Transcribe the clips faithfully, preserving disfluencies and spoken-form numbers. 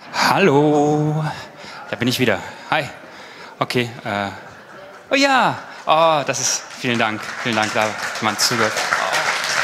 Hallo, da bin ich wieder. Hi. Okay. Äh. Oh ja. Oh, das ist. Vielen Dank. Vielen Dank, da hat jemand zugehört. Oh.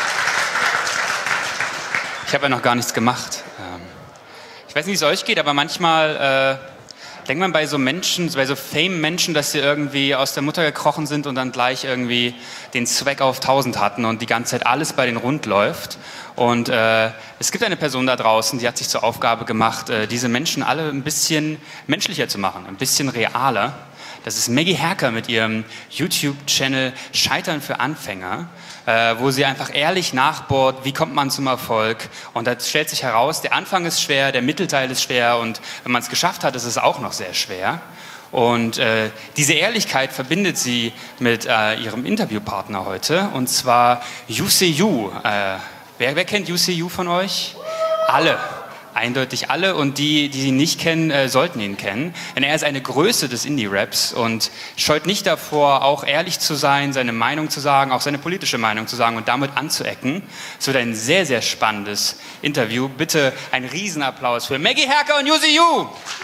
Ich habe ja noch gar nichts gemacht. Ähm. Ich weiß nicht, wie es euch geht, aber manchmal äh, denkt man bei so Menschen, bei so Fame-Menschen, dass sie irgendwie aus der Mutter gekrochen sind und dann gleich irgendwie den Zweck auf tausend hatten und die ganze Zeit alles bei denen rund läuft. Und äh, es gibt eine Person da draußen, die hat sich zur Aufgabe gemacht, äh, diese Menschen alle ein bisschen menschlicher zu machen, ein bisschen realer. Das ist Maggie Herker mit ihrem YouTube-Channel Scheitern für Anfänger, äh, wo sie einfach ehrlich nachbohrt, wie kommt man zum Erfolg. Und da stellt sich heraus, der Anfang ist schwer, der Mittelteil ist schwer und wenn man es geschafft hat, ist es auch noch sehr schwer. Und äh, diese Ehrlichkeit verbindet sie mit äh, ihrem Interviewpartner heute, und zwar Juicy You. Äh, wer, wer kennt Juicy You von euch? Alle. Eindeutig alle, und die, die ihn nicht kennen, äh, sollten ihn kennen. Denn er ist eine Größe des Indie-Raps und scheut nicht davor, auch ehrlich zu sein, seine Meinung zu sagen, auch seine politische Meinung zu sagen und damit anzuecken. Es wird ein sehr, sehr spannendes Interview. Bitte ein Riesenapplaus für Maggie Herker und Juicy You.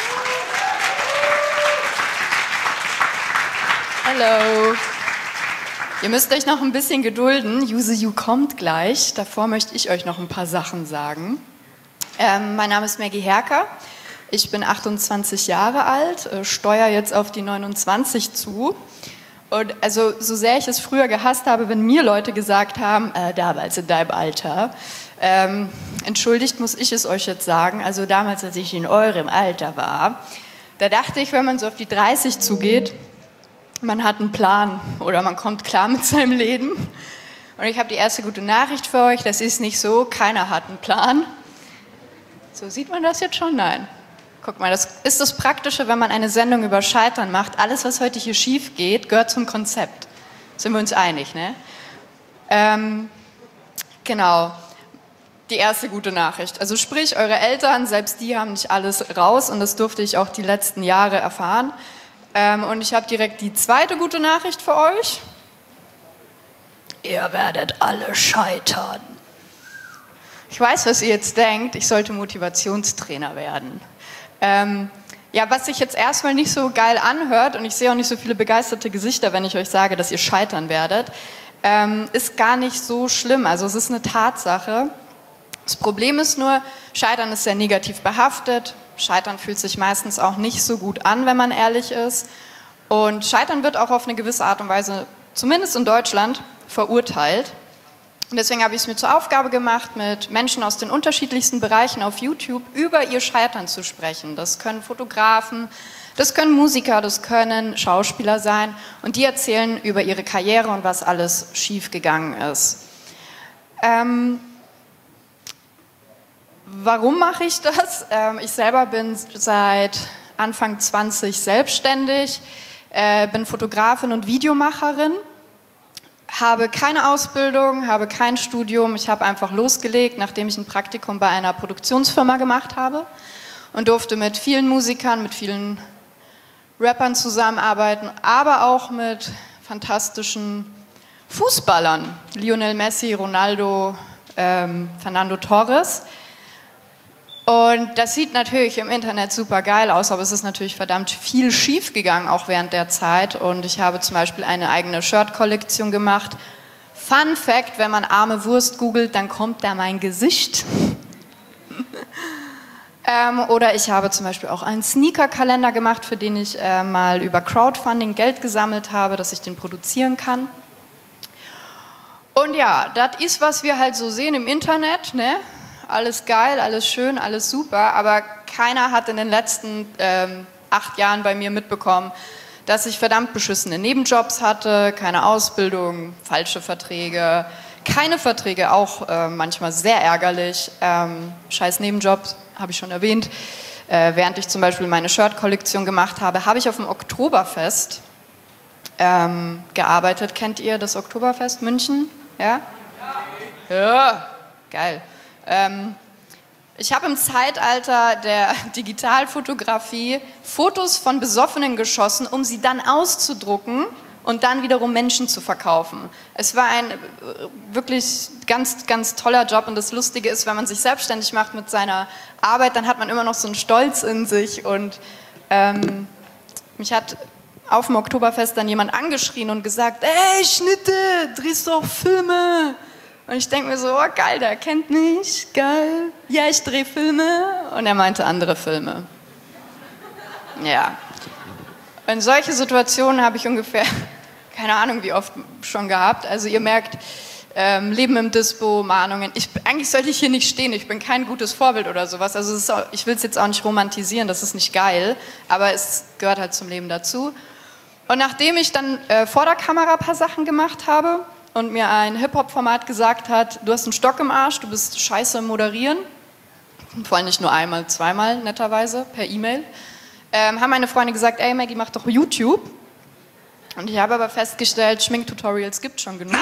Hallo. Ihr müsst euch noch ein bisschen gedulden. Juicy You kommt gleich. Davor möchte ich euch noch ein paar Sachen sagen. Ähm, mein Name ist Maggie Herker, ich bin achtundzwanzig Jahre alt, äh, steuere jetzt auf die neunundzwanzig zu. Und also so sehr ich es früher gehasst habe, wenn mir Leute gesagt haben, äh, damals in deinem Alter, ähm, entschuldigt muss ich es euch jetzt sagen, also damals, als ich in eurem Alter war, da dachte ich, wenn man so auf die dreißig zugeht, man hat einen Plan oder man kommt klar mit seinem Leben. Und ich habe die erste gute Nachricht für euch, das ist nicht so, keiner hat einen Plan. So, sieht man das jetzt schon? Nein. Guck mal, das ist das Praktische, wenn man eine Sendung über Scheitern macht. Alles, was heute hier schief geht, gehört zum Konzept. Sind wir uns einig, ne? Ähm, genau. Die erste gute Nachricht. Also sprich, eure Eltern, selbst die haben nicht alles raus, und das durfte ich auch die letzten Jahre erfahren. Ähm, und ich habe direkt die zweite gute Nachricht für euch. Ihr werdet alle scheitern. Ich weiß, was ihr jetzt denkt, ich sollte Motivationstrainer werden. Ähm, ja, was sich jetzt erstmal nicht so geil anhört, und ich sehe auch nicht so viele begeisterte Gesichter, wenn ich euch sage, dass ihr scheitern werdet, ähm, ist gar nicht so schlimm. Also es ist eine Tatsache. Das Problem ist nur, Scheitern ist sehr negativ behaftet. Scheitern fühlt sich meistens auch nicht so gut an, wenn man ehrlich ist. Und Scheitern wird auch auf eine gewisse Art und Weise, zumindest in Deutschland, verurteilt. Und deswegen habe ich es mir zur Aufgabe gemacht, mit Menschen aus den unterschiedlichsten Bereichen auf YouTube über ihr Scheitern zu sprechen. Das können Fotografen, das können Musiker, das können Schauspieler sein. Und die erzählen über ihre Karriere und was alles schiefgegangen ist. Ähm, warum mache ich das? Ähm, ich selber bin seit Anfang zwanzig selbstständig, äh, bin Fotografin und Videomacherin. Habe keine Ausbildung, habe kein Studium, ich habe einfach losgelegt, nachdem ich ein Praktikum bei einer Produktionsfirma gemacht habe und durfte mit vielen Musikern, mit vielen Rappern zusammenarbeiten, aber auch mit fantastischen Fußballern, Lionel Messi, Ronaldo, ähm, Fernando Torres. Und das sieht natürlich im Internet super geil aus, aber es ist natürlich verdammt viel schief gegangen, auch während der Zeit. Und ich habe zum Beispiel eine eigene Shirt-Kollektion gemacht. Fun Fact, wenn man arme Wurst googelt, dann kommt da mein Gesicht. ähm, oder ich habe zum Beispiel auch einen Sneaker-Kalender gemacht, für den ich äh, mal über Crowdfunding Geld gesammelt habe, dass ich den produzieren kann. Und ja, das ist, was wir halt so sehen im Internet, ne? Alles geil, alles schön, alles super, aber keiner hat in den letzten ähm, acht Jahren bei mir mitbekommen, dass ich verdammt beschissene Nebenjobs hatte, keine Ausbildung, falsche Verträge, keine Verträge, auch äh, manchmal sehr ärgerlich, ähm, scheiß Nebenjobs, habe ich schon erwähnt. Äh, während ich zum Beispiel meine Shirt-Kollektion gemacht habe, habe ich auf dem Oktoberfest ähm, gearbeitet. Kennt ihr das Oktoberfest München? Ja? Ja, geil. Ähm, ich habe im Zeitalter der Digitalfotografie Fotos von Besoffenen geschossen, um sie dann auszudrucken und dann wiederum Menschen zu verkaufen. Es war ein wirklich ganz, ganz toller Job und das Lustige ist, wenn man sich selbstständig macht mit seiner Arbeit, dann hat man immer noch so einen Stolz in sich und ähm, mich hat auf dem Oktoberfest dann jemand angeschrien und gesagt, ey Schnitte, drehst du auch Filme? Und ich denke mir so, oh geil, der kennt mich, geil, ja ich drehe Filme und er meinte andere Filme. Ja. Und solche Situationen habe ich ungefähr, keine Ahnung wie oft schon gehabt. Also ihr merkt, ähm, Leben im Dispo, Mahnungen. Ich, eigentlich sollte ich hier nicht stehen, ich bin kein gutes Vorbild oder sowas. Also es ist auch, ich will es jetzt auch nicht romantisieren, das ist nicht geil, aber es gehört halt zum Leben dazu. Und nachdem ich dann äh, vor der Kamera ein paar Sachen gemacht habe und mir ein Hip-Hop-Format gesagt hat, du hast einen Stock im Arsch, du bist scheiße im Moderieren, vor allem nicht nur einmal, zweimal netterweise per E-Mail, ähm, haben meine Freunde gesagt, ey Maggie, mach doch YouTube. Und ich habe aber festgestellt, Schminktutorials gibt schon genug.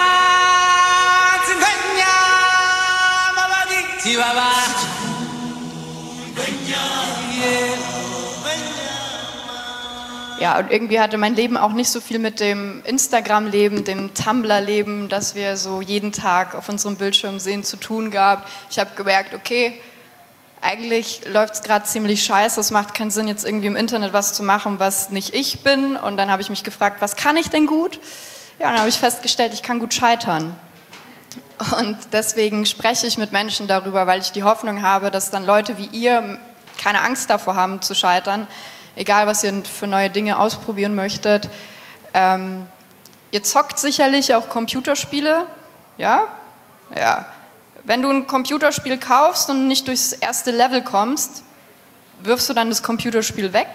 Ja, und irgendwie hatte mein Leben auch nicht so viel mit dem Instagram-Leben, dem Tumblr-Leben, das wir so jeden Tag auf unserem Bildschirm sehen, zu tun gehabt. Ich habe gemerkt, okay, eigentlich läuft es gerade ziemlich scheiße, es macht keinen Sinn, jetzt irgendwie im Internet was zu machen, was nicht ich bin. Und dann habe ich mich gefragt, was kann ich denn gut? Ja, und dann habe ich festgestellt, ich kann gut scheitern. Und deswegen spreche ich mit Menschen darüber, weil ich die Hoffnung habe, dass dann Leute wie ihr keine Angst davor haben zu scheitern, egal was ihr für neue Dinge ausprobieren möchtet. Ähm, ihr zockt sicherlich auch Computerspiele, ja? Ja. Wenn du ein Computerspiel kaufst und nicht durchs erste Level kommst, wirfst du dann das Computerspiel weg?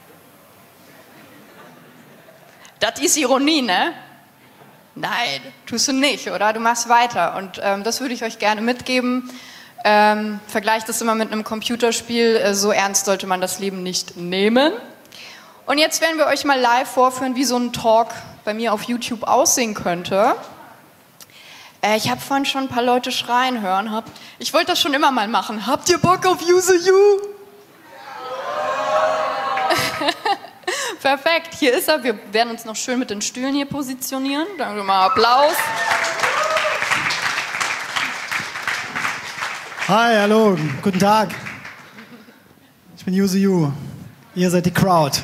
Das ist Ironie, ne? Nein, tust du nicht, oder? Du machst weiter. Und ähm, das würde ich euch gerne mitgeben. Ähm, vergleicht das immer mit einem Computerspiel. Äh, so ernst sollte man das Leben nicht nehmen. Und jetzt werden wir euch mal live vorführen, wie so ein Talk bei mir auf YouTube aussehen könnte. Äh, ich habe vorhin schon ein paar Leute schreien hören. Hab, ich wollte das schon immer mal machen. Habt ihr Bock auf Use You? Perfekt, hier ist er. Wir werden uns noch schön mit den Stühlen hier positionieren. Danke mal, Applaus. Hi, hallo, guten Tag. Ich bin Use You. Ihr seid die Crowd.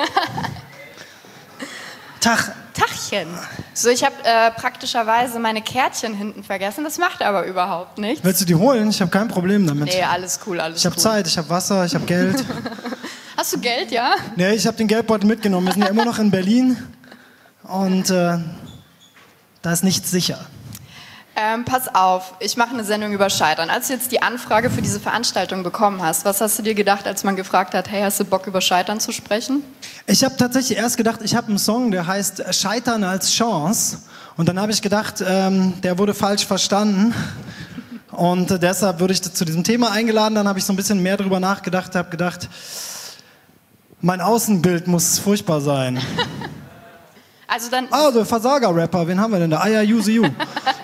Tag. Tachchen. So, ich habe äh, praktischerweise meine Kärtchen hinten vergessen. Das macht aber überhaupt nichts. Willst du die holen? Ich habe kein Problem damit. Nee, alles cool, alles Ich habe cool. Zeit, ich habe Wasser, ich habe Geld. Hast du Geld, ja? Nee, ich habe den Geldbeutel mitgenommen. Wir sind ja immer noch in Berlin. Und äh, da ist nichts sicher. Ähm, pass auf, ich mache eine Sendung über Scheitern. Als du jetzt die Anfrage für diese Veranstaltung bekommen hast, was hast du dir gedacht, als man gefragt hat, hey, hast du Bock über Scheitern zu sprechen? Ich habe tatsächlich erst gedacht, ich habe einen Song, der heißt Scheitern als Chance. Und dann habe ich gedacht, ähm, der wurde falsch verstanden. Und äh, deshalb wurde ich zu diesem Thema eingeladen. Dann habe ich so ein bisschen mehr drüber nachgedacht, habe gedacht, mein Außenbild muss furchtbar sein. Also dann... Also, Versager-Rapper, wen haben wir denn da? Ah ja, Use You.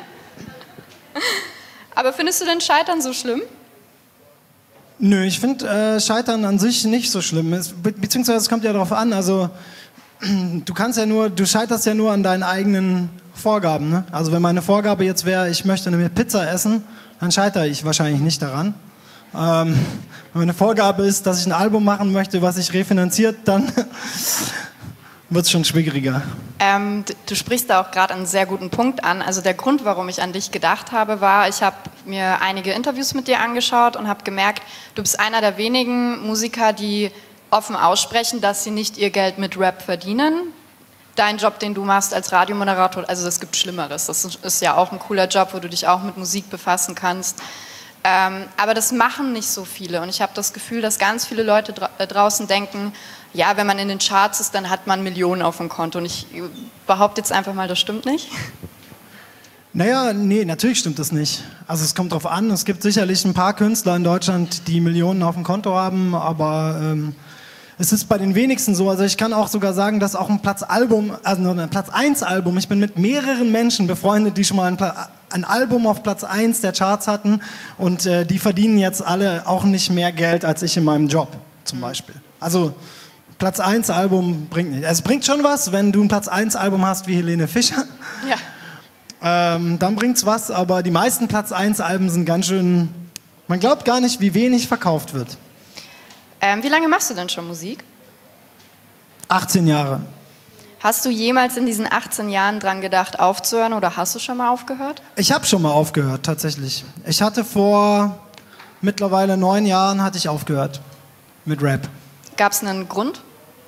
Aber findest du denn Scheitern so schlimm? Nö, ich finde äh, Scheitern an sich nicht so schlimm. Es, be beziehungsweise es kommt ja darauf an, also du kannst ja nur, du scheiterst ja nur an deinen eigenen Vorgaben. Ne? Also wenn meine Vorgabe jetzt wäre, ich möchte eine Pizza essen, dann scheitere ich wahrscheinlich nicht daran. Ähm, wenn meine Vorgabe ist, dass ich ein Album machen möchte, was sich refinanziert, dann wird es schon schwieriger. Ähm, du, du sprichst da auch gerade einen sehr guten Punkt an. Also der Grund, warum ich an dich gedacht habe, war, ich habe mir einige Interviews mit dir angeschaut und habe gemerkt, du bist einer der wenigen Musiker, die offen aussprechen, dass sie nicht ihr Geld mit Rap verdienen. Dein Job, den du machst als Radiomoderator, also es gibt Schlimmeres. Das ist ja auch ein cooler Job, wo du dich auch mit Musik befassen kannst. Ähm, aber das machen nicht so viele. Und ich habe das Gefühl, dass ganz viele Leute dra draußen denken, ja, wenn man in den Charts ist, dann hat man Millionen auf dem Konto. Und ich behaupte jetzt einfach mal, das stimmt nicht. Naja, nee, natürlich stimmt das nicht. Also es kommt drauf an, es gibt sicherlich ein paar Künstler in Deutschland, die Millionen auf dem Konto haben, aber ähm, es ist bei den wenigsten so. Also ich kann auch sogar sagen, dass auch ein Platz-Album, also ein Platz-eins-Album, ich bin mit mehreren Menschen befreundet, die schon mal ein, ein Album auf Platz eins der Charts hatten und äh, die verdienen jetzt alle auch nicht mehr Geld als ich in meinem Job zum Beispiel. Also Platz eins Album bringt nicht. Es bringt schon was, wenn du ein Platz eins Album hast wie Helene Fischer. Ja. Ähm, dann bringt's was, aber die meisten Platz eins Alben sind ganz schön... Man glaubt gar nicht, wie wenig verkauft wird. Ähm, wie lange machst du denn schon Musik? achtzehn Jahre. Hast du jemals in diesen achtzehn Jahren dran gedacht, aufzuhören oder hast du schon mal aufgehört? Ich habe schon mal aufgehört, tatsächlich. Ich hatte vor mittlerweile neun Jahren hatte ich aufgehört mit Rap. Gab es einen Grund?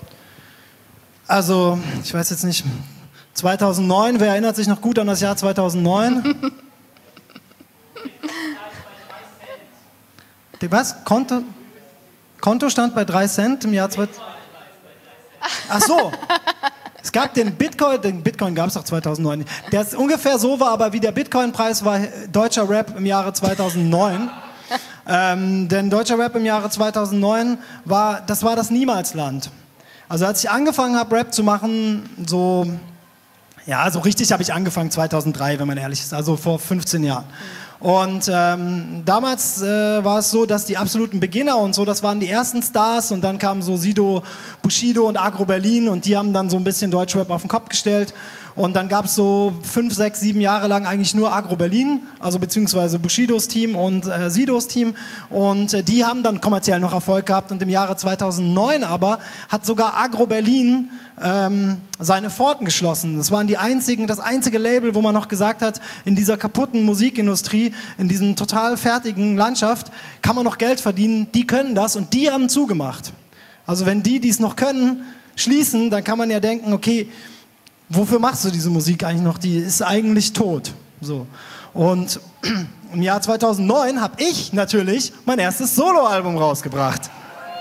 Also, ich weiß jetzt nicht, zweitausendneun, wer erinnert sich noch gut an das Jahr zweitausendneun? Was? Konto, Konto stand bei drei Cent im Jahr zweitausend. Ach so. Es gab den Bitcoin, den Bitcoin gab es doch zweitausendneun. Der ist ungefähr so war, aber wie der Bitcoin-Preis war deutscher Rap im Jahre zweitausendneun. ähm, denn deutscher Rap im Jahre zweitausendneun war, das war das Niemalsland. Also als ich angefangen habe, Rap zu machen, so, ja, so richtig habe ich angefangen zweitausenddrei, wenn man ehrlich ist, also vor fünfzehn Jahren. Und ähm, damals äh, war es so, dass die absoluten Beginner und so, das waren die ersten Stars und dann kamen so Sido, Bushido und Agro Berlin und die haben dann so ein bisschen Deutschrap auf den Kopf gestellt. Und dann gab es so fünf, sechs, sieben Jahre lang eigentlich nur Agro Berlin, also beziehungsweise Bushidos Team und äh, Sidos Team. Und äh, die haben dann kommerziell noch Erfolg gehabt. Und im Jahre zweitausendneun aber hat sogar Agro Berlin ähm, seine Pforten geschlossen. Das waren die einzigen, das einzige Label, wo man noch gesagt hat, in dieser kaputten Musikindustrie, in diesem total fertigen Landschaft, kann man noch Geld verdienen. Die können das und die haben zugemacht. Also wenn die, die es noch können, schließen, dann kann man ja denken, okay, wofür machst du diese Musik eigentlich noch? Die ist eigentlich tot. So. Und im Jahr zweitausendneun habe ich natürlich mein erstes Soloalbum rausgebracht.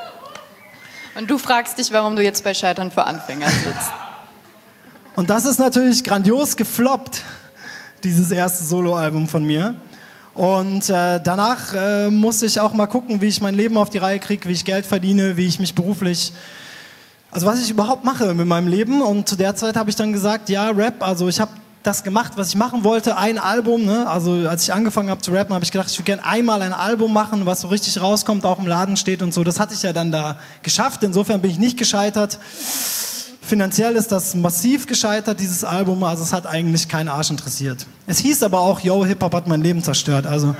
Und du fragst dich, warum du jetzt bei Scheitern für Anfänger sitzt. Und das ist natürlich grandios gefloppt, dieses erste Soloalbum von mir. Und äh, danach äh, musste ich auch mal gucken, wie ich mein Leben auf die Reihe kriege, wie ich Geld verdiene, wie ich mich beruflich... Also was ich überhaupt mache mit meinem Leben. Und zu der Zeit habe ich dann gesagt, ja, Rap, also ich habe das gemacht, was ich machen wollte, ein Album. Ne? Also als ich angefangen habe zu rappen, habe ich gedacht, ich würde gerne einmal ein Album machen, was so richtig rauskommt, auch im Laden steht und so. Das hatte ich ja dann da geschafft. Insofern bin ich nicht gescheitert. Finanziell ist das massiv gescheitert, dieses Album. Also es hat eigentlich keinen Arsch interessiert. Es hieß aber auch, yo, Hip-Hop hat mein Leben zerstört. Also...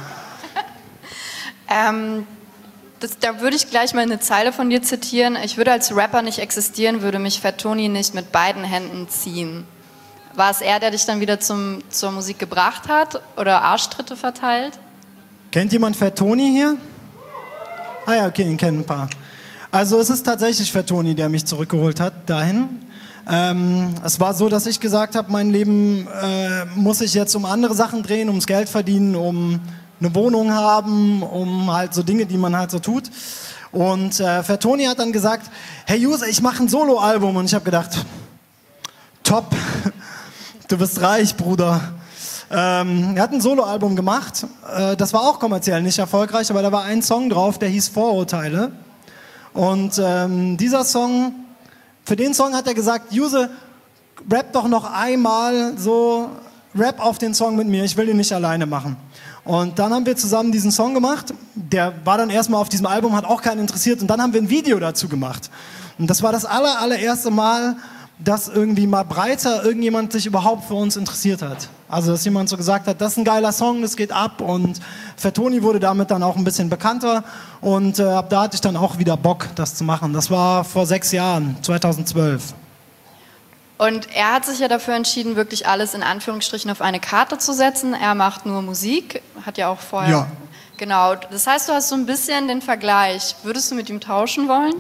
ähm... Das, da würde ich gleich mal eine Zeile von dir zitieren. Ich würde als Rapper nicht existieren, würde mich Fat Tony nicht mit beiden Händen ziehen. War es er, der dich dann wieder zum, zur Musik gebracht hat oder Arschtritte verteilt? Kennt jemand Fat Tony hier? Ah ja, okay, ihn kennen ein paar. Also es ist tatsächlich Fat Tony, der mich zurückgeholt hat dahin. Ähm, es war so, dass ich gesagt habe, mein Leben äh, muss ich jetzt um andere Sachen drehen, ums Geld verdienen, um... eine Wohnung haben, um halt so Dinge, die man halt so tut. Und äh, Fat Tony hat dann gesagt, hey User, ich mache ein Soloalbum. Und ich habe gedacht, top, du bist reich, Bruder. Ähm, er hat ein Soloalbum gemacht. Äh, das war auch kommerziell nicht erfolgreich, aber da war ein Song drauf, der hieß Vorurteile. Und ähm, dieser Song, für den Song hat er gesagt, User, rap doch noch einmal so, rap auf den Song mit mir, ich will ihn nicht alleine machen. Und dann haben wir zusammen diesen Song gemacht, der war dann erstmal auf diesem Album, hat auch keinen interessiert und dann haben wir ein Video dazu gemacht. Und das war das aller, allererste Mal, dass irgendwie mal breiter irgendjemand sich überhaupt für uns interessiert hat. Also dass jemand so gesagt hat, das ist ein geiler Song, das geht ab und Fat Tony wurde damit dann auch ein bisschen bekannter und äh, ab da hatte ich dann auch wieder Bock, das zu machen. Das war vor sechs Jahren, zweitausendzwölf. Und er hat sich ja dafür entschieden, wirklich alles in Anführungsstrichen auf eine Karte zu setzen. Er macht nur Musik, hat ja auch vorher... Ja. Genau, das heißt, du hast so ein bisschen den Vergleich. Würdest du mit ihm tauschen wollen?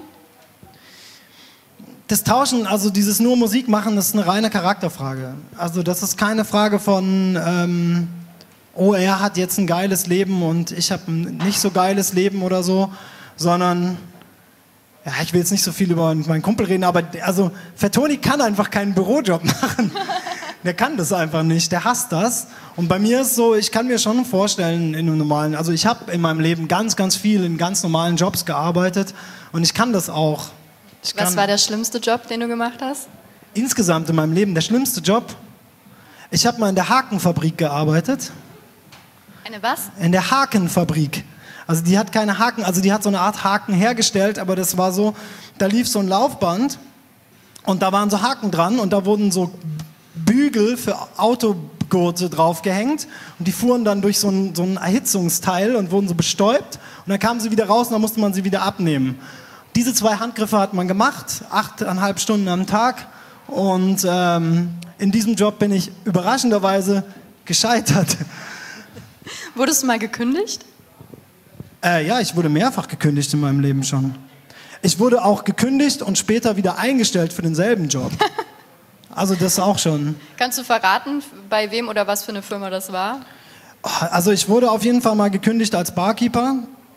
Das Tauschen, also dieses nur Musik machen, das ist eine reine Charakterfrage. Also das ist keine Frage von, ähm, oh, er hat jetzt ein geiles Leben und ich habe ein nicht so geiles Leben oder so, sondern... Ja, ich will jetzt nicht so viel über meinen Kumpel reden, aber also Fat Tony kann einfach keinen Bürojob machen. Der kann das einfach nicht, der hasst das. Und bei mir ist so, ich kann mir schon vorstellen, in einem normalen, also ich habe in meinem Leben ganz, ganz viel in ganz normalen Jobs gearbeitet und ich kann das auch. Ich Was kann, war der schlimmste Job, den du gemacht hast? Insgesamt in meinem Leben der schlimmste Job? Ich habe mal in der Hakenfabrik gearbeitet. Eine was? In der Hakenfabrik. Also die hat keine Haken, also die hat so eine Art Haken hergestellt, aber das war so, da lief so ein Laufband und da waren so Haken dran und da wurden so Bügel für Autogurte draufgehängt und die fuhren dann durch so ein, so ein Erhitzungsteil und wurden so bestäubt und dann kamen sie wieder raus und dann musste man sie wieder abnehmen. Diese zwei Handgriffe hat man gemacht, achteinhalb Stunden am Tag und ähm, in diesem Job bin ich überraschenderweise gescheitert. Wurdest du mal gekündigt? Äh, ja, ich wurde mehrfach gekündigt in meinem Leben schon. Ich wurde auch gekündigt und später wieder eingestellt für denselben Job. Also das auch schon. Kannst du verraten, bei wem oder was für eine Firma das war? Also ich wurde auf jeden Fall mal gekündigt als Barkeeper.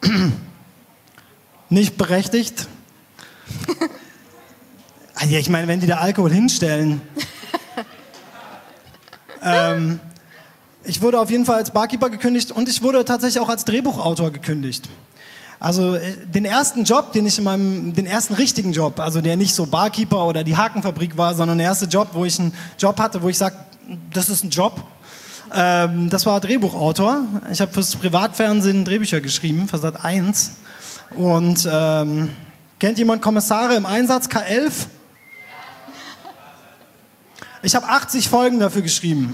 Nicht berechtigt. Ja, ich meine, wenn die da Alkohol hinstellen. ähm, ich wurde auf jeden Fall als Barkeeper gekündigt und ich wurde tatsächlich auch als Drehbuchautor gekündigt. Also den ersten Job, den ich in meinem, den ersten richtigen Job, also der nicht so Barkeeper oder die Hakenfabrik war, sondern der erste Job, wo ich einen Job hatte, wo ich sage, das ist ein Job, ähm, das war Drehbuchautor. Ich habe fürs Privatfernsehen Drehbücher geschrieben, für Sat eins. Und ähm, kennt jemand Kommissare im Einsatz, K elf? Ich habe achtzig Folgen dafür geschrieben.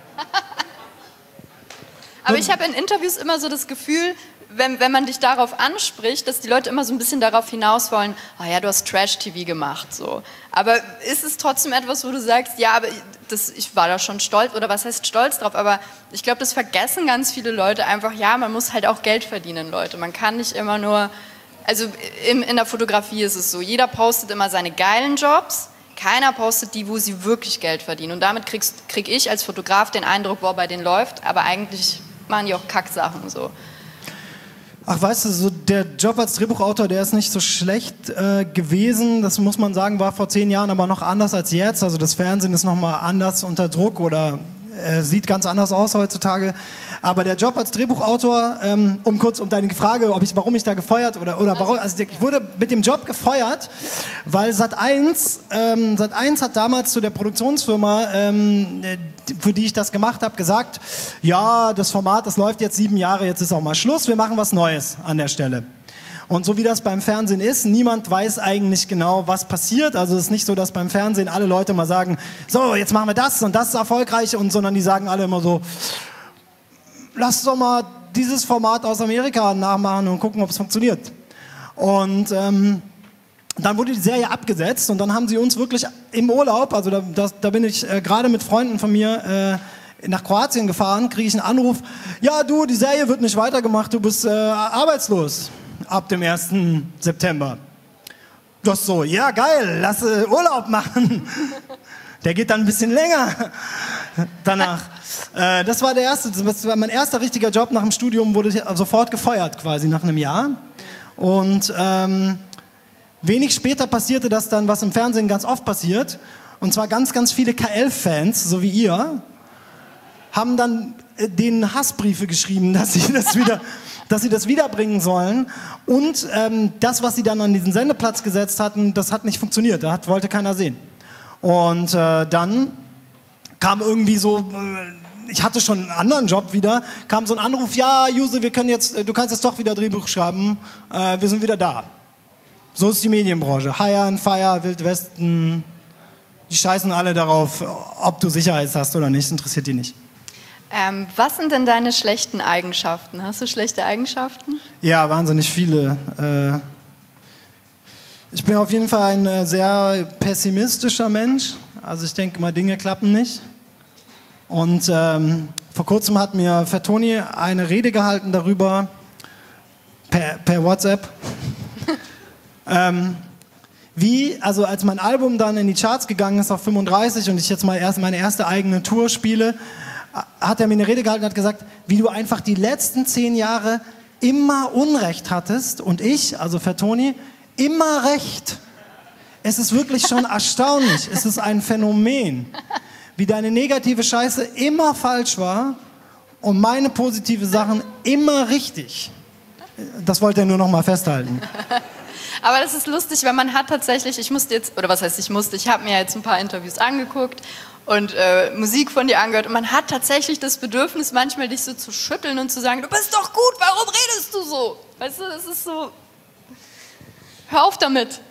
Aber ich habe in Interviews immer so das Gefühl, wenn, wenn man dich darauf anspricht, dass die Leute immer so ein bisschen darauf hinaus wollen, ah ja, du hast Trash-T V gemacht, so. Aber ist es trotzdem etwas, wo du sagst, ja, aber das, ich war da schon stolz, oder was heißt stolz drauf, aber ich glaube, das vergessen ganz viele Leute einfach, ja, man muss halt auch Geld verdienen, Leute. Man kann nicht immer nur, also in, in der Fotografie ist es so, jeder postet immer seine geilen Jobs, keiner postet die, wo sie wirklich Geld verdienen. Und damit kriegst, krieg ich als Fotograf den Eindruck, boah, bei denen läuft, aber eigentlich machen die auch Kacksachen, so. Ach, weißt du, so der Job als Drehbuchautor, der ist nicht so schlecht äh, gewesen. Das muss man sagen, war vor zehn Jahren aber noch anders als jetzt. Also das Fernsehen ist nochmal anders unter Druck oder äh, sieht ganz anders aus heutzutage. Aber der Job als Drehbuchautor, ähm, um kurz um deine Frage, ob ich, warum ich da gefeuert oder oder warum, also ich wurde mit dem Job gefeuert, weil Sat eins, ähm, Sat eins hat damals zu der Produktionsfirma, ähm, für die ich das gemacht habe, gesagt, ja, das Format, das läuft jetzt sieben Jahre, jetzt ist auch mal Schluss, wir machen was Neues an der Stelle. Und so wie das beim Fernsehen ist, niemand weiß eigentlich genau, was passiert. Also es ist nicht so, dass beim Fernsehen alle Leute mal sagen, so, jetzt machen wir das und das ist erfolgreich, und sondern die sagen alle immer so, lass doch mal dieses Format aus Amerika nachmachen und gucken, ob es funktioniert. Und ähm, dann wurde die Serie abgesetzt und dann haben sie uns wirklich im Urlaub, also da, das, da bin ich äh, gerade mit Freunden von mir äh, nach Kroatien gefahren, kriege ich einen Anruf, ja du, die Serie wird nicht weitergemacht, du bist äh, arbeitslos ab dem ersten September. Das ist so, ja geil, lass äh, Urlaub machen. Der geht dann ein bisschen länger danach. Äh, das war der erste, das war mein erster richtiger Job nach dem Studium, wurde ich sofort gefeuert quasi nach einem Jahr. Und ähm, wenig später passierte das dann, was im Fernsehen ganz oft passiert. Und zwar ganz, ganz viele K elf-Fans, so wie ihr, haben dann äh, denen Hassbriefe geschrieben, dass sie das wieder, dass sie das wiederbringen sollen. Und ähm, das, was sie dann an diesen Sendeplatz gesetzt hatten, das hat nicht funktioniert. Da hat, wollte keiner sehen. Und äh, dann kam irgendwie so, äh, ich hatte schon einen anderen Job wieder, kam so ein Anruf, ja, Juse, wir können jetzt, du kannst jetzt doch wieder Drehbuch schreiben, äh, wir sind wieder da. So ist die Medienbranche. Hire and Fire, Wild Westen, die scheißen alle darauf, ob du Sicherheit hast oder nicht, interessiert die nicht. Ähm, was sind denn deine schlechten Eigenschaften? Hast du schlechte Eigenschaften? Ja, wahnsinnig viele. Äh, ich bin auf jeden Fall ein äh, sehr pessimistischer Mensch. Also ich denke mal, Dinge klappen nicht. Und ähm, vor kurzem hat mir Fertoni eine Rede gehalten darüber, per, per WhatsApp, ähm, wie, also als mein Album dann in die Charts gegangen ist auf fünfunddreißig und ich jetzt mal erst meine erste eigene Tour spiele, hat er mir eine Rede gehalten und hat gesagt, wie du einfach die letzten zehn Jahre immer Unrecht hattest und ich, also Fertoni, immer Recht. Es ist wirklich schon erstaunlich, es ist ein Phänomen, wie deine negative Scheiße immer falsch war und meine positive Sachen immer richtig. Das wollte er nur noch mal festhalten. Aber das ist lustig, weil man hat tatsächlich, ich musste jetzt, oder was heißt ich musste, ich habe mir jetzt ein paar Interviews angeguckt und äh, Musik von dir angehört und man hat tatsächlich das Bedürfnis, manchmal dich so zu schütteln und zu sagen, du bist doch gut, warum redest du so? Weißt du, das ist so, hör auf damit.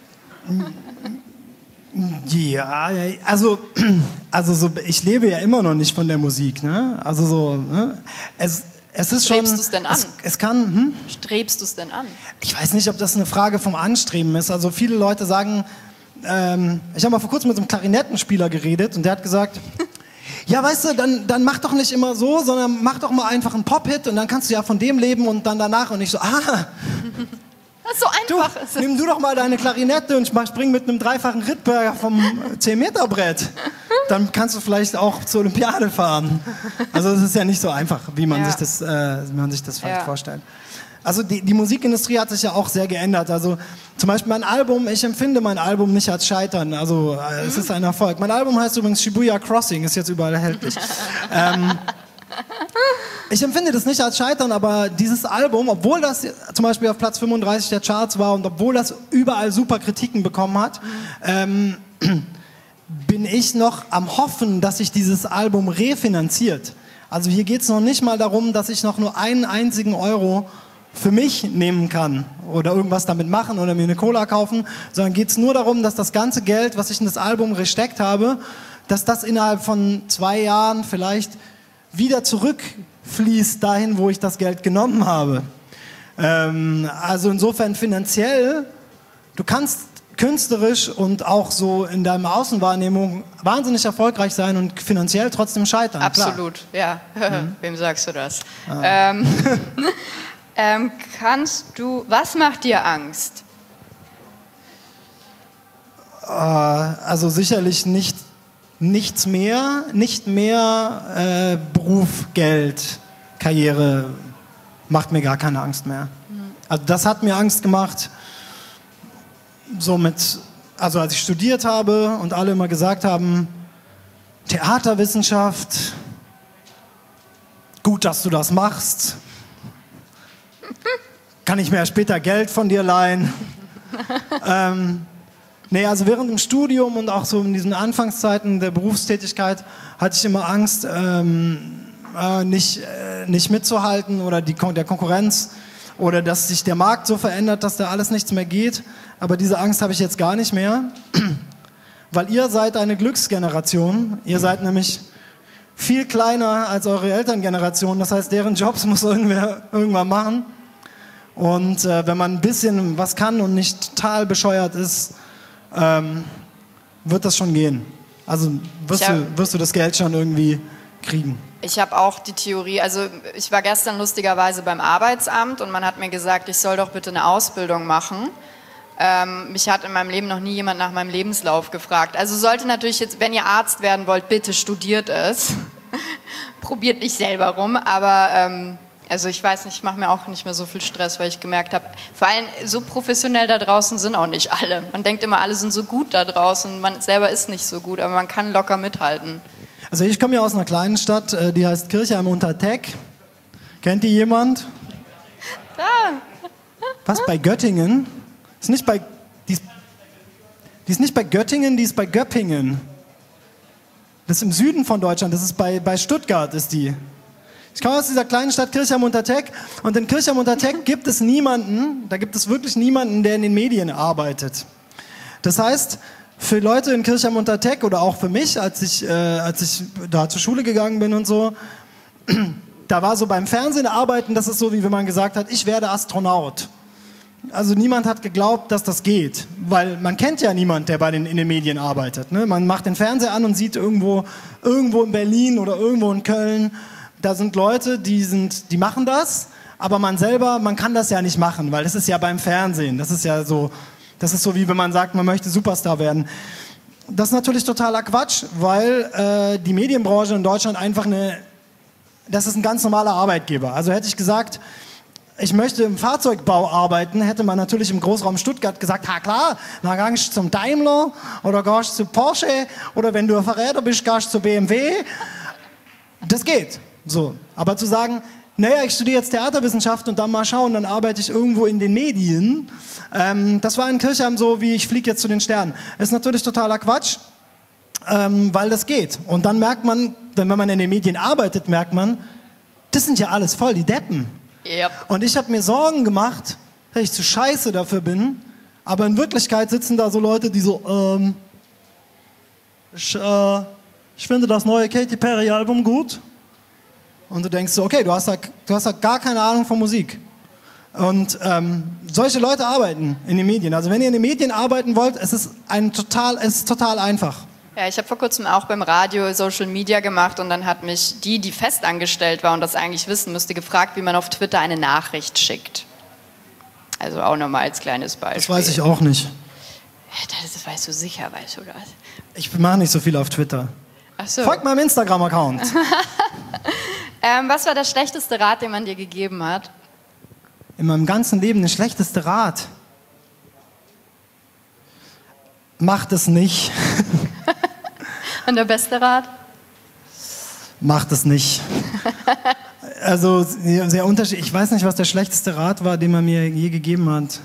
Ja, also, also so, ich lebe ja immer noch nicht von der Musik, ne? Also so, ne? Es, es ist Strebst schon... du es denn an? Es, es kann... Hm? Strebst du es denn an? Ich weiß nicht, ob das eine Frage vom Anstreben ist. Also viele Leute sagen... Ähm, ich habe mal vor kurzem mit so einem Klarinettenspieler geredet und der hat gesagt... Ja, weißt du, dann, dann mach doch nicht immer so, sondern mach doch mal einfach einen Pop-Hit und dann kannst du ja von dem leben und dann danach und ich so, ah... Das ist so einfach. Du, nimm du doch mal deine Klarinette und spring mit einem dreifachen Rittberger vom zehn Meter Brett. Dann kannst du vielleicht auch zur Olympiade fahren. Also es ist ja nicht so einfach, wie man, ja. sich, das, äh, wie man sich das vielleicht ja. vorstellt. Also die, die Musikindustrie hat sich ja auch sehr geändert. Also zum Beispiel mein Album, ich empfinde mein Album nicht als Scheitern. Also äh, es ist ein Erfolg. Mein Album heißt übrigens Shibuya Crossing, ist jetzt überall erhältlich. ähm, Ich empfinde das nicht als Scheitern, aber dieses Album, obwohl das zum Beispiel auf Platz fünfunddreißig der Charts war und obwohl das überall super Kritiken bekommen hat, ähm, bin ich noch am Hoffen, dass sich dieses Album refinanziert. Also hier geht es noch nicht mal darum, dass ich noch nur einen einzigen Euro für mich nehmen kann oder irgendwas damit machen oder mir eine Cola kaufen, sondern geht es nur darum, dass das ganze Geld, was ich in das Album gesteckt habe, dass das innerhalb von zwei Jahren vielleicht wieder zurückfließt dahin, wo ich das Geld genommen habe. Ähm, also insofern finanziell, du kannst künstlerisch und auch so in deiner Außenwahrnehmung wahnsinnig erfolgreich sein und finanziell trotzdem scheitern. Absolut, klar. Ja. Mhm. Wem sagst du das? Ah. Ähm, ähm, kannst du, was macht dir Angst? Äh, also sicherlich nicht Nichts mehr, nicht mehr äh, Beruf, Geld, Karriere macht mir gar keine Angst mehr. Mhm. Also das hat mir Angst gemacht, so mit, also als ich studiert habe und alle immer gesagt haben, Theaterwissenschaft, gut, dass du das machst, kann ich mir ja später Geld von dir leihen. ähm, Nee, also während dem Studium und auch so in diesen Anfangszeiten der Berufstätigkeit hatte ich immer Angst, ähm, äh, nicht, äh, nicht mitzuhalten oder die Kon- der Konkurrenz oder dass sich der Markt so verändert, dass da alles nichts mehr geht. Aber diese Angst habe ich jetzt gar nicht mehr, weil ihr seid eine Glücksgeneration. Ihr seid nämlich viel kleiner als eure Elterngeneration. Das heißt, deren Jobs muss irgendwer irgendwann machen. Und äh, wenn man ein bisschen was kann und nicht total bescheuert ist, Ähm, wird das schon gehen. Also wirst, hab, du, wirst du das Geld schon irgendwie kriegen. Ich habe auch die Theorie, also ich war gestern lustigerweise beim Arbeitsamt und man hat mir gesagt, ich soll doch bitte eine Ausbildung machen. Ähm, mich hat in meinem Leben noch nie jemand nach meinem Lebenslauf gefragt. Also sollte natürlich jetzt, wenn ihr Arzt werden wollt, bitte studiert es. Probiert nicht selber rum, aber ähm, also ich weiß nicht, ich mache mir auch nicht mehr so viel Stress, weil ich gemerkt habe, vor allem so professionell da draußen sind auch nicht alle. Man denkt immer, alle sind so gut da draußen, man selber ist nicht so gut, aber man kann locker mithalten. Also ich komme ja aus einer kleinen Stadt, die heißt Kirchheim unter Teck. Kennt die jemand? Da. Was, bei Göttingen? Ist nicht bei, die, ist, die ist nicht bei Göttingen, die ist bei Göppingen. Das ist im Süden von Deutschland, das ist bei, bei Stuttgart ist die. Ich komme aus dieser kleinen Stadt Kirchheim unter Teck und in Kirchheim unter Teck gibt es niemanden, da gibt es wirklich niemanden, der in den Medien arbeitet. Das heißt, für Leute in Kirchheim unter Teck oder auch für mich, als ich, äh, als ich da zur Schule gegangen bin und so, da war so beim Fernsehen arbeiten, das ist so, wie wenn man gesagt hat, ich werde Astronaut. Also niemand hat geglaubt, dass das geht, weil man kennt ja niemanden, der bei den, in den Medien arbeitet. Ne? Man macht den Fernseher an und sieht irgendwo, irgendwo in Berlin oder irgendwo in Köln, da sind Leute, die, sind, die machen das, aber man selber, man kann das ja nicht machen, weil das ist ja beim Fernsehen. Das ist ja so, das ist so wie wenn man sagt, man möchte Superstar werden. Das ist natürlich totaler Quatsch, weil äh, die Medienbranche in Deutschland einfach eine, das ist ein ganz normaler Arbeitgeber. Also hätte ich gesagt, ich möchte im Fahrzeugbau arbeiten, hätte man natürlich im Großraum Stuttgart gesagt, ha klar, dann gehst du zum Daimler oder gehst du zu Porsche oder wenn du ein Verräter bist, gehst du zu B M W. Das geht. So, aber zu sagen, naja, ich studiere jetzt Theaterwissenschaft und dann mal schauen, dann arbeite ich irgendwo in den Medien. Ähm, das war in Kirchheim so, wie ich fliege jetzt zu den Sternen. Das ist natürlich totaler Quatsch. ähm, weil das geht. Und dann merkt man, wenn man in den Medien arbeitet, merkt man, das sind ja alles voll die Deppen. Yep. Und ich habe mir Sorgen gemacht, dass ich zu scheiße dafür bin, aber in Wirklichkeit sitzen da so Leute, die so, ähm, ich, äh, ich finde das neue Katy Perry Album gut. Und du denkst so, okay, du hast da, du hast da gar keine Ahnung von Musik. Und ähm, solche Leute arbeiten in den Medien. Also wenn ihr in den Medien arbeiten wollt, es ist, ein total, es ist total einfach. Ja, ich habe vor kurzem auch beim Radio Social Media gemacht und dann hat mich die, die festangestellt war und das eigentlich wissen müsste, gefragt, wie man auf Twitter eine Nachricht schickt. Also auch nochmal als kleines Beispiel. Das weiß ich auch nicht. Das weißt du sicher, weißt du das? Ich mache nicht so viel auf Twitter. Ach so. Folgt meinem Instagram-Account. ähm, was war der schlechteste Rat, den man dir gegeben hat? In meinem ganzen Leben der schlechteste Rat. Macht es nicht. Und der beste Rat? Macht es nicht. Also sehr unterschiedlich. Ich weiß nicht, was der schlechteste Rat war, den man mir je gegeben hat.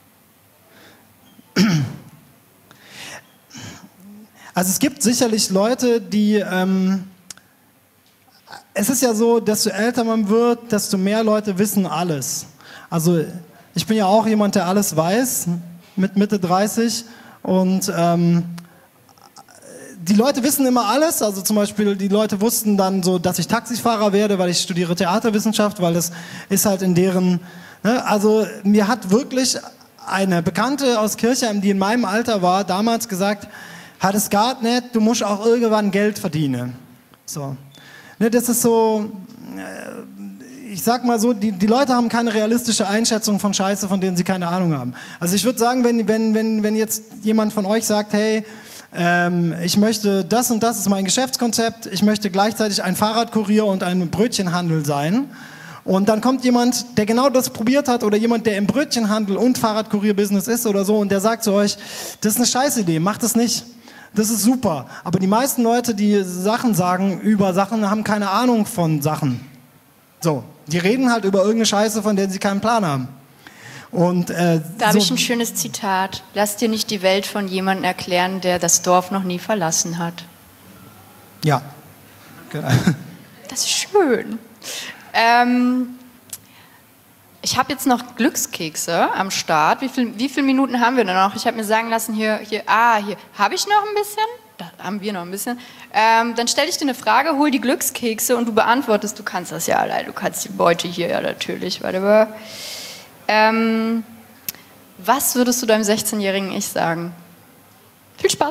Also es gibt sicherlich Leute, die... Ähm, es ist ja so, desto älter man wird, desto mehr Leute wissen alles. Also ich bin ja auch jemand, der alles weiß, mit Mitte dreißig. Und ähm, die Leute wissen immer alles. Also zum Beispiel, die Leute wussten dann so, dass ich Taxifahrer werde, weil ich studiere Theaterwissenschaft, weil das ist halt in deren... Ne? Also mir hat wirklich eine Bekannte aus Kirchheim, die in meinem Alter war, damals gesagt, hat es gar nicht, du musst auch irgendwann Geld verdienen. So. Ne, das ist so... Äh, Ich sag mal so, die, die Leute haben keine realistische Einschätzung von Scheiße, von denen sie keine Ahnung haben. Also ich würde sagen, wenn, wenn, wenn, wenn jetzt jemand von euch sagt, hey, ähm, ich möchte das und das ist mein Geschäftskonzept, ich möchte gleichzeitig ein Fahrradkurier und ein Brötchenhandel sein, und dann kommt jemand, der genau das probiert hat, oder jemand, der im Brötchenhandel und Fahrradkurierbusiness ist oder so, und der sagt zu euch, das ist eine Scheißidee, macht das nicht. Das ist super. Aber die meisten Leute, die Sachen sagen über Sachen, haben keine Ahnung von Sachen. So. Die reden halt über irgendeine Scheiße, von der sie keinen Plan haben. Und, äh, da habe so ich ein schönes Zitat. Lass dir nicht die Welt von jemandem erklären, der das Dorf noch nie verlassen hat. Ja. Genau. Das ist schön. Ähm, ich habe jetzt noch Glückskekse am Start. Wie, viel, wie viele Minuten haben wir denn noch? Ich habe mir sagen lassen, hier, hier, ah, hier, habe ich noch ein bisschen? Da haben wir noch ein bisschen. Ähm, dann stelle ich dir eine Frage, hol die Glückskekse und du beantwortest. Du kannst das ja allein, du kannst die Beute hier ja natürlich. Warte mal. Ähm, was würdest du deinem sechzehnjährigen Ich sagen? Viel Spaß.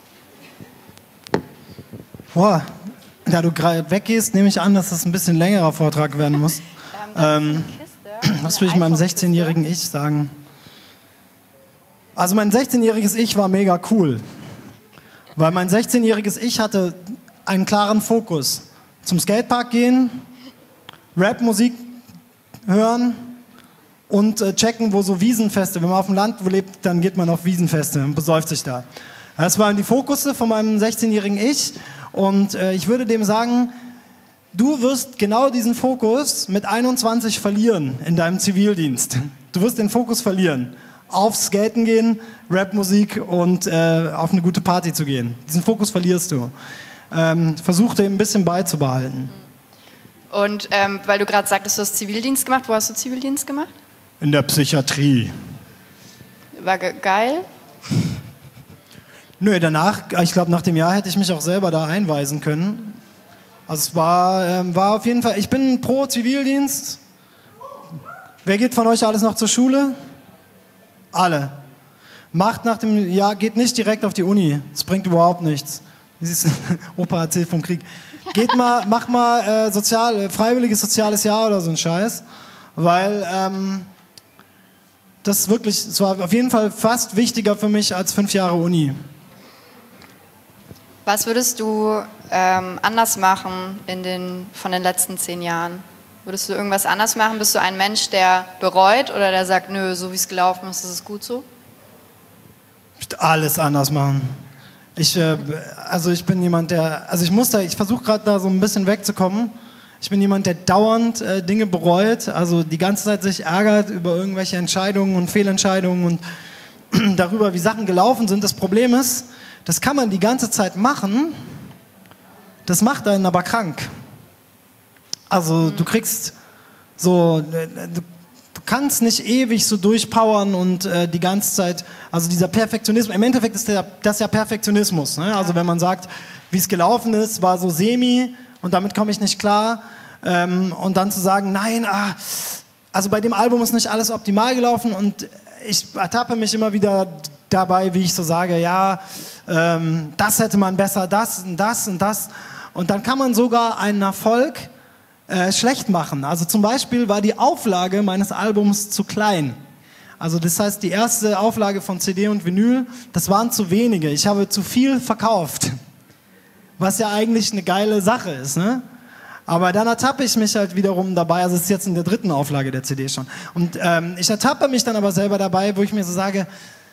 Boah, da du gerade weggehst, nehme ich an, dass das ein bisschen längerer Vortrag werden muss. Ähm, was will ich meinem sechzehnjährigen Ich sagen? Also mein sechzehnjähriges Ich war mega cool. Weil mein sechzehnjähriges Ich hatte einen klaren Fokus. Zum Skatepark gehen, Rapmusik hören und äh, checken, wo so Wiesenfeste, wenn man auf dem Land lebt, dann geht man auf Wiesenfeste und besäuft sich da. Das waren die Fokusse von meinem sechzehnjährigen Ich, und äh, ich würde dem sagen, du wirst genau diesen Fokus mit einundzwanzig verlieren in deinem Zivildienst. Du wirst den Fokus verlieren. Aufs Skaten gehen, Rapmusik und äh, auf eine gute Party zu gehen. Diesen Fokus verlierst du. Ähm, versuch dir ein bisschen beizubehalten. Und ähm, weil du gerade sagtest, du hast Zivildienst gemacht, wo hast du Zivildienst gemacht? In der Psychiatrie. War ge geil? Nö, danach, ich glaube, nach dem Jahr hätte ich mich auch selber da einweisen können. Also es war, ähm, war auf jeden Fall, ich bin pro Zivildienst. Wer geht von euch alles noch zur Schule? Alle. Macht nach dem Jahr, geht nicht direkt auf die Uni. Das bringt überhaupt nichts. Opa erzählt vom Krieg. Geht mal, mach mal äh, sozial, äh, freiwilliges soziales Jahr oder so ein Scheiß. Weil ähm, das ist wirklich, es war auf jeden Fall fast wichtiger für mich als fünf Jahre Uni. Was würdest du ähm, anders machen in den, von den letzten zehn Jahren? Würdest du irgendwas anders machen? Bist du ein Mensch, der bereut oder der sagt, nö, so wie es gelaufen ist, ist es gut so? Ich würde alles anders machen. Ich, äh, also ich bin jemand, der, also ich muss da, ich versuche gerade da so ein bisschen wegzukommen. Ich bin jemand, der dauernd äh, Dinge bereut, also die ganze Zeit sich ärgert über irgendwelche Entscheidungen und Fehlentscheidungen und darüber, wie Sachen gelaufen sind. Das Problem ist, das kann man die ganze Zeit machen, das macht einen aber krank. Also du kriegst so, du, du kannst nicht ewig so durchpowern und äh, die ganze Zeit, also dieser Perfektionismus, im Endeffekt ist der, das ja Perfektionismus, ne? Also wenn man sagt, wie es gelaufen ist, war so semi und damit komme ich nicht klar ähm, und dann zu sagen, nein, ah, also bei dem Album ist nicht alles optimal gelaufen und ich ertappe mich immer wieder dabei, wie ich so sage, ja, ähm, das hätte man besser, das und das und das und dann kann man sogar einen Erfolg Äh, schlecht machen. Also zum Beispiel war die Auflage meines Albums zu klein. Also das heißt, die erste Auflage von C D und Vinyl, das waren zu wenige. Ich habe zu viel verkauft. Was ja eigentlich eine geile Sache ist, ne? Aber dann ertappe ich mich halt wiederum dabei, also es ist jetzt in der dritten Auflage der C D schon. Und ähm, ich ertappe mich dann aber selber dabei, wo ich mir so sage,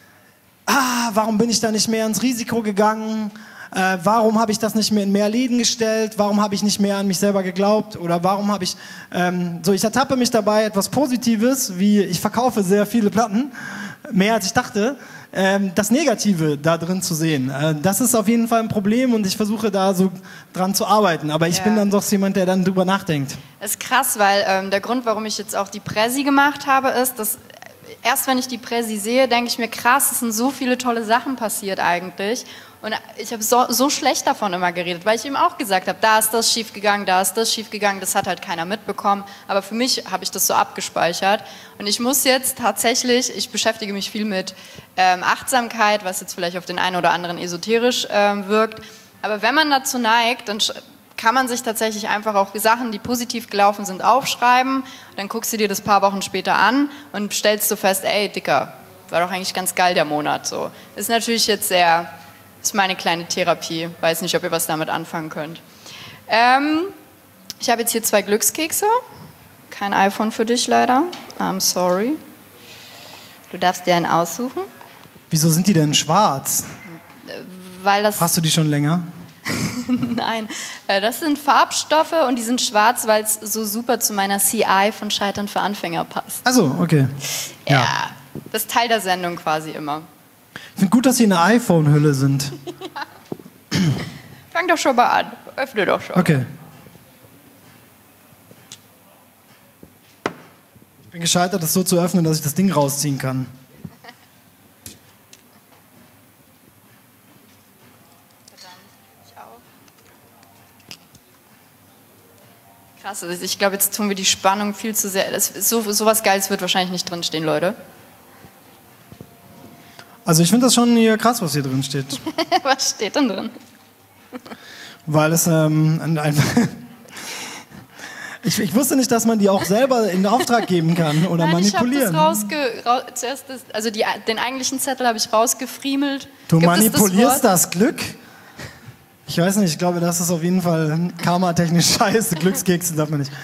ah, warum bin ich da nicht mehr ins Risiko gegangen? Äh, warum habe ich das nicht mehr in mehr Läden gestellt? Warum habe ich nicht mehr an mich selber geglaubt? Oder warum habe ich, ähm, so ich ertappe mich dabei, etwas Positives, wie ich verkaufe sehr viele Platten, mehr als ich dachte, ähm, das Negative da drin zu sehen. Äh, das ist auf jeden Fall ein Problem und ich versuche da so dran zu arbeiten. Aber ich ja. bin dann doch jemand, der dann drüber nachdenkt. Das ist krass, weil ähm, der Grund, warum ich jetzt auch die Präsi gemacht habe, ist, dass erst wenn ich die Präsi sehe, denke ich mir, krass, es sind so viele tolle Sachen passiert eigentlich. Und ich habe so, so schlecht davon immer geredet, weil ich ihm auch gesagt habe, da ist das schiefgegangen, da ist das schiefgegangen, das hat halt keiner mitbekommen. Aber für mich habe ich das so abgespeichert. Und ich muss jetzt tatsächlich, ich beschäftige mich viel mit ähm, Achtsamkeit, was jetzt vielleicht auf den einen oder anderen esoterisch ähm, wirkt. Aber wenn man dazu neigt, dann kann man sich tatsächlich einfach auch Sachen, die positiv gelaufen sind, aufschreiben. Dann guckst du dir das ein paar Wochen später an und stellst du fest, ey, Dicker, war doch eigentlich ganz geil der Monat. So. Ist natürlich jetzt sehr... Das ist meine kleine Therapie. Weiß nicht, ob ihr was damit anfangen könnt. Ähm, ich habe jetzt hier zwei Glückskekse. Kein iPhone für dich leider. I'm sorry. Du darfst dir einen aussuchen. Wieso sind die denn schwarz? Weil das... Hast du die schon länger? Nein, das sind Farbstoffe und die sind schwarz, weil es so super zu meiner C I von Scheitern für Anfänger passt. Ach so, okay. Ja, ja, das ist Teil der Sendung quasi immer. Ich finde gut, dass sie eine iPhone-Hülle sind. Ja. Fang doch schon mal an. Öffne doch schon. Okay. Ich bin gescheitert, das so zu öffnen, dass ich das Ding rausziehen kann. Ich auch. Krass, also ich glaube, jetzt tun wir die Spannung viel zu sehr. Das, so, so was Geiles wird wahrscheinlich nicht drinstehen, Leute. Also ich finde das schon hier krass, was hier drin steht. Was steht denn drin? Weil es ähm, einfach... ich, ich wusste nicht, dass man die auch selber in Auftrag geben kann oder Nein, manipulieren. Ich habe das rausge... Ra zuerst das, also die, den eigentlichen Zettel habe ich rausgefriemelt. Du Gibt manipulierst das, das Glück? Ich weiß nicht, ich glaube, das ist auf jeden Fall karmatechnisch scheiße. Glückskekse darf man nicht.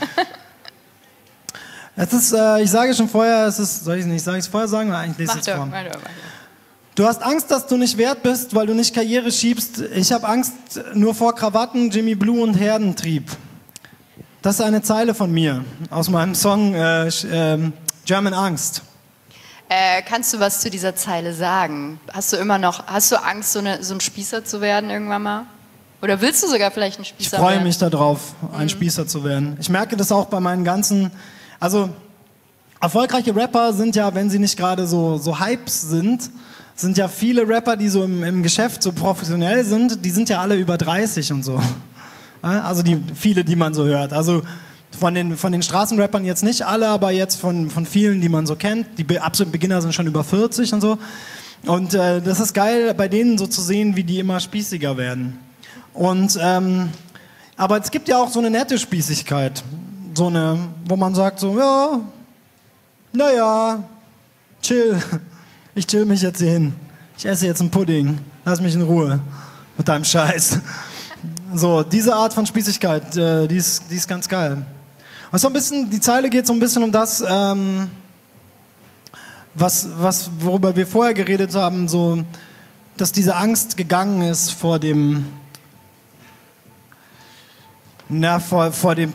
Es ist, äh, ich sage schon vorher, es ist... Soll ich es nicht? Soll ich es vorher sagen? Oder eigentlich lese ich es vor? Mach doch, mach doch. Du hast Angst, dass du nicht wert bist, weil du nicht Karriere schiebst. Ich habe Angst nur vor Krawatten, Jimmy Blue und Herdentrieb. Das ist eine Zeile von mir aus meinem Song äh, äh, German Angst. Äh, kannst du was zu dieser Zeile sagen? Hast du immer noch, hast du Angst, so, eine, so ein Spießer zu werden irgendwann mal? Oder willst du sogar vielleicht ein Spießer werden? Ich freue mich darauf, ein mhm. Spießer zu werden. Ich merke das auch bei meinen ganzen... Also erfolgreiche Rapper sind ja, wenn sie nicht gerade so, so Hypes sind... sind ja viele Rapper, die so im, im Geschäft so professionell sind, die sind ja alle über dreißig und so. Also die, viele, die man so hört. Also von den, von den Straßenrappern jetzt nicht alle, aber jetzt von, von vielen, die man so kennt. Die absoluten Beginner sind schon über vierzig und so. Und äh, das ist geil, bei denen so zu sehen, wie die immer spießiger werden. Und, ähm, aber es gibt ja auch so eine nette Spießigkeit. So eine, wo man sagt so, ja, naja, chill. Ich chill mich jetzt hier hin. Ich esse jetzt einen Pudding. Lass mich in Ruhe mit deinem Scheiß. So, diese Art von Spießigkeit, äh, die, ist, die ist ganz geil. Und so ein bisschen, die Zeile geht so ein bisschen um das, ähm, was, was, worüber wir vorher geredet haben, so, dass diese Angst gegangen ist vor dem, na, vor, vor dem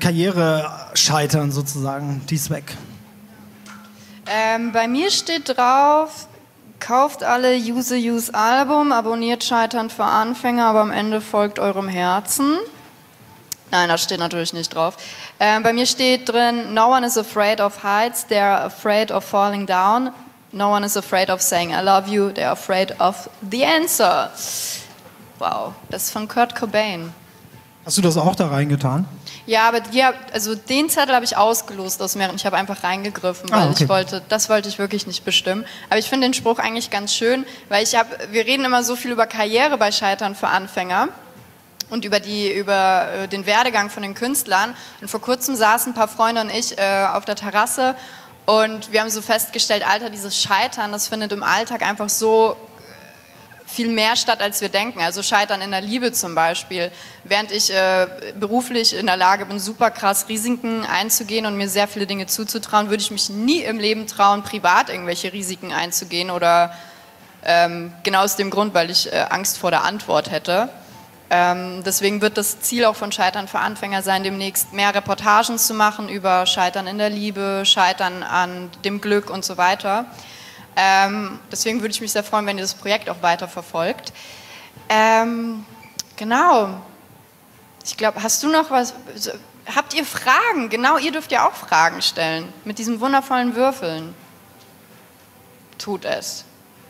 Karrierescheitern sozusagen. Die ist weg. Ähm, bei mir steht drauf, kauft alle Use Use Album, abonniert Scheitern für Anfänger, aber am Ende folgt eurem Herzen. Nein, das steht natürlich nicht drauf. Äh, bei mir steht drin, no one is afraid of heights, they're afraid of falling down. No one is afraid of saying I love you, they're afraid of the answer. Wow, das ist von Kurt Cobain. Hast du das auch da reingetan? Ja, aber die, also den Zettel habe ich ausgelost aus mehreren. Ich habe einfach reingegriffen, weil ah, okay. ich wollte, das wollte ich wirklich nicht bestimmen. Aber ich finde den Spruch eigentlich ganz schön, weil ich habe, wir reden immer so viel über Karriere bei Scheitern für Anfänger und über die, über den Werdegang von den Künstlern. Und vor kurzem saßen ein paar Freunde und ich äh, auf der Terrasse und wir haben so festgestellt, Alter, dieses Scheitern, das findet im Alltag einfach so viel mehr statt, als wir denken. Also Scheitern in der Liebe zum Beispiel. Während ich äh, beruflich in der Lage bin, super krass Risiken einzugehen und mir sehr viele Dinge zuzutrauen, würde ich mich nie im Leben trauen, privat irgendwelche Risiken einzugehen oder ähm, genau aus dem Grund, weil ich äh, Angst vor der Antwort hätte. Ähm, deswegen wird das Ziel auch von Scheitern für Anfänger sein, demnächst mehr Reportagen zu machen über Scheitern in der Liebe, Scheitern an dem Glück und so weiter. Ähm, deswegen würde ich mich sehr freuen, wenn ihr das Projekt auch weiter verfolgt. Ähm, genau. Ich glaube, hast du noch was? Habt ihr Fragen? Genau, ihr dürft ja auch Fragen stellen. Mit diesen wundervollen Würfeln. Tut es.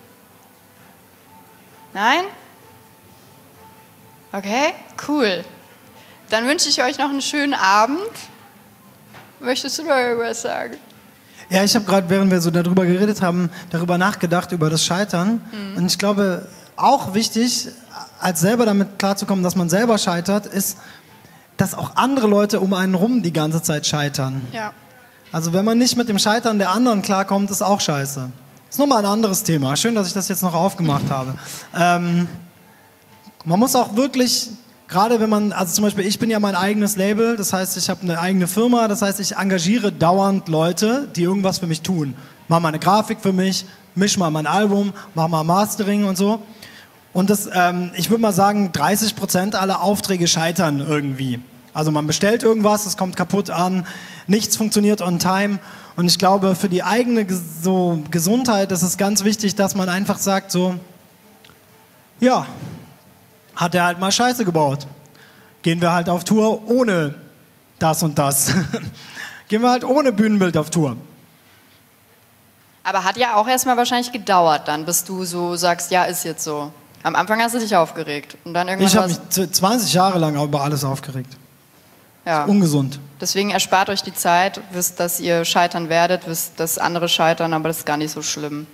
Nein? Okay, cool. Dann wünsche ich euch noch einen schönen Abend. Möchtest du noch irgendwas sagen? Ja, ich habe gerade, während wir so darüber geredet haben, darüber nachgedacht, über das Scheitern. Mhm. Und ich glaube, auch wichtig, als selber damit klarzukommen, dass man selber scheitert, ist, dass auch andere Leute um einen rum die ganze Zeit scheitern. Ja. Also wenn man nicht mit dem Scheitern der anderen klarkommt, ist auch scheiße. Ist nochmal ein anderes Thema. Schön, dass ich das jetzt noch aufgemacht habe. Ähm, man muss auch wirklich... Gerade wenn man, also zum Beispiel, ich bin ja mein eigenes Label, das heißt, ich habe eine eigene Firma, das heißt, ich engagiere dauernd Leute, die irgendwas für mich tun. Mach mal eine Grafik für mich, misch mal mein Album, mach mal Mastering und so. Und das, ähm, ich würde mal sagen, dreißig Prozent aller Aufträge scheitern irgendwie. Also man bestellt irgendwas, es kommt kaputt an, nichts funktioniert on time. Und ich glaube, für die eigene so Gesundheit ist es ganz wichtig, dass man einfach sagt so, ja, hat er halt mal Scheiße gebaut. Gehen wir halt auf Tour ohne das und das. Gehen wir halt ohne Bühnenbild auf Tour. Aber hat ja auch erstmal wahrscheinlich gedauert dann, bis du so sagst, ja, ist jetzt so. Am Anfang hast du dich aufgeregt. Und dann irgendwann ich habe mich zwanzig Jahre lang über alles aufgeregt. Ja. Ungesund. Deswegen erspart euch die Zeit, wisst, dass ihr scheitern werdet, wisst, dass andere scheitern, aber das ist gar nicht so schlimm.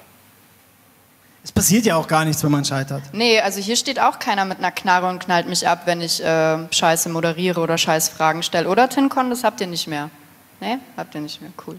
Es passiert ja auch gar nichts, wenn man scheitert. Nee, also hier steht auch keiner mit einer Knarre und knallt mich ab, wenn ich äh, Scheiße moderiere oder Scheißfragen stelle. Oder, TinCon, das habt ihr nicht mehr. Nee, habt ihr nicht mehr. Cool.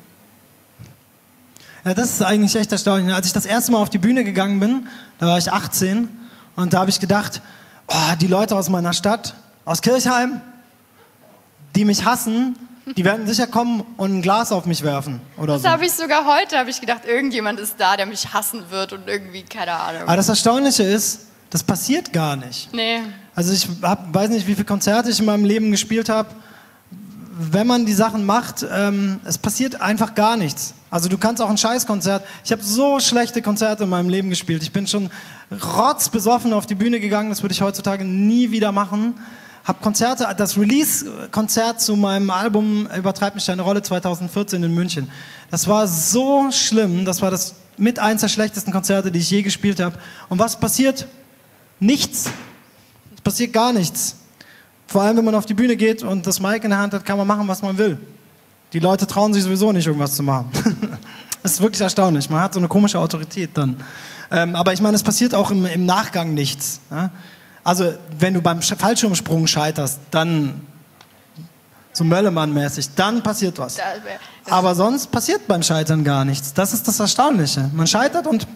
Ja, das ist eigentlich echt erstaunlich. Als ich das erste Mal auf die Bühne gegangen bin, da war ich achtzehn und da habe ich gedacht, oh, die Leute aus meiner Stadt, aus Kirchheim, die mich hassen, die werden sicher kommen und ein Glas auf mich werfen oder das so. Das habe ich sogar heute, habe ich gedacht, irgendjemand ist da, der mich hassen wird und irgendwie, keine Ahnung. Aber das Erstaunliche ist, das passiert gar nicht. Nee. Also ich hab, weiß nicht, wie viele Konzerte ich in meinem Leben gespielt habe. Wenn man die Sachen macht, ähm, es passiert einfach gar nichts. Also du kannst auch ein Scheißkonzert. Ich habe so schlechte Konzerte in meinem Leben gespielt. Ich bin schon rotzbesoffen auf die Bühne gegangen. Das würde ich heutzutage nie wieder machen. Habe Konzerte, das Release-Konzert zu meinem Album Übertreib mich deine Rolle zweitausendvierzehn in München. Das war so schlimm. Das war das mit eins der schlechtesten Konzerte, die ich je gespielt habe. Und was passiert? Nichts. Es passiert gar nichts. Vor allem, wenn man auf die Bühne geht und das Mic in der Hand hat, kann man machen, was man will. Die Leute trauen sich sowieso nicht, irgendwas zu machen. Das ist wirklich erstaunlich. Man hat so eine komische Autorität dann. Ähm, aber ich meine, es passiert auch im, im Nachgang nichts. Ja? Also, wenn du beim Fallschirmsprung scheiterst, dann so Möllemann-mäßig, dann passiert was. Aber sonst passiert beim Scheitern gar nichts. Das ist das Erstaunliche. Man scheitert und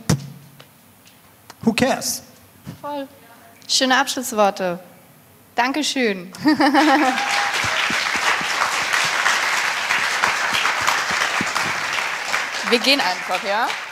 who cares? Voll. Schöne Abschlussworte. Dankeschön. Wir gehen einfach, ja?